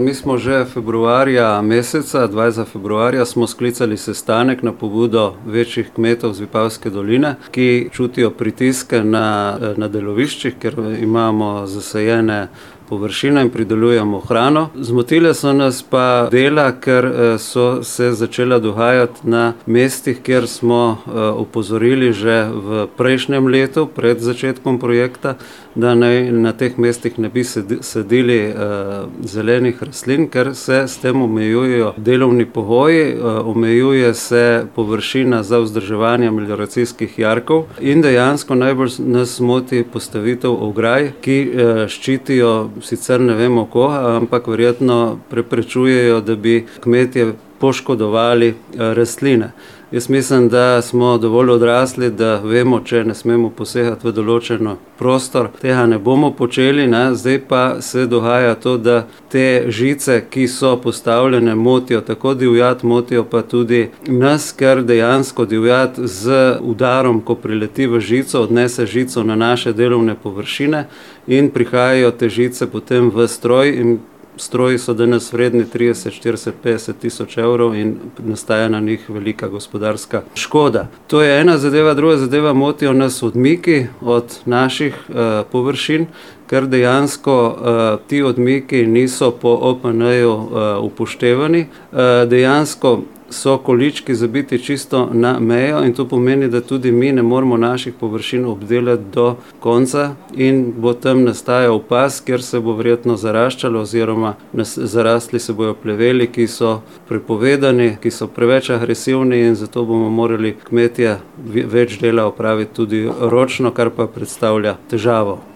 Mi smo že februarja meseca, 20. februarja, smo sklicali sestanek na pobudo večjih kmetov z Vipavske doline, ki čutijo pritiske na deloviščih, ker imamo zasajene površine in pridelujemo hrano. Zmotile so nas pa dela, ker so se začela dogajati na mestih, kjer smo opozorili že v prejšnjem letu, pred začetkom projekta, da na teh mestih ne bi sadili zelenih rastlin, ker se s tem omejujejo delovni pogoji, omejuje se površina za vzdrževanje melioracijskih jarkov in dejansko najbolj nas moti postavitev ograj, ki ščitijo sicer ne vemo koga, ampak verjetno preprečujejo, da bi kmetje poškodovali rastline. Jaz mislim, da smo dovolj odrasli, da vemo, če ne smemo posegati v določen prostor. Tega ne bomo počeli, Zdaj pa se dogaja to, da te žice, ki so postavljene, motijo tako divjad, motijo pa tudi nas, ker dejansko divjad z udarom, ko prileti v žico, odnese žico na naše delovne površine in prihajajo te žice potem v stroj in stroji so danes vredni 30, 40, 50 tisoč evrov in nastaja na njih velika gospodarska škoda. To je ena zadeva, druga zadeva, motijo nas odmiki od naših površin, ker dejansko ti odmiki niso po OPN-ju upoštevani. Dejansko so količki zabiti čisto na mejo in to pomeni, da tudi mi ne moremo naših površin obdelati do konca in bo tam nastajal pas, kjer se bo verjetno zaraščalo oziroma zarastli se bojo pleveli, ki so prepovedani, ki so preveč agresivni in zato bomo morali kmetje več dela opraviti tudi ročno, kar pa predstavlja težavo.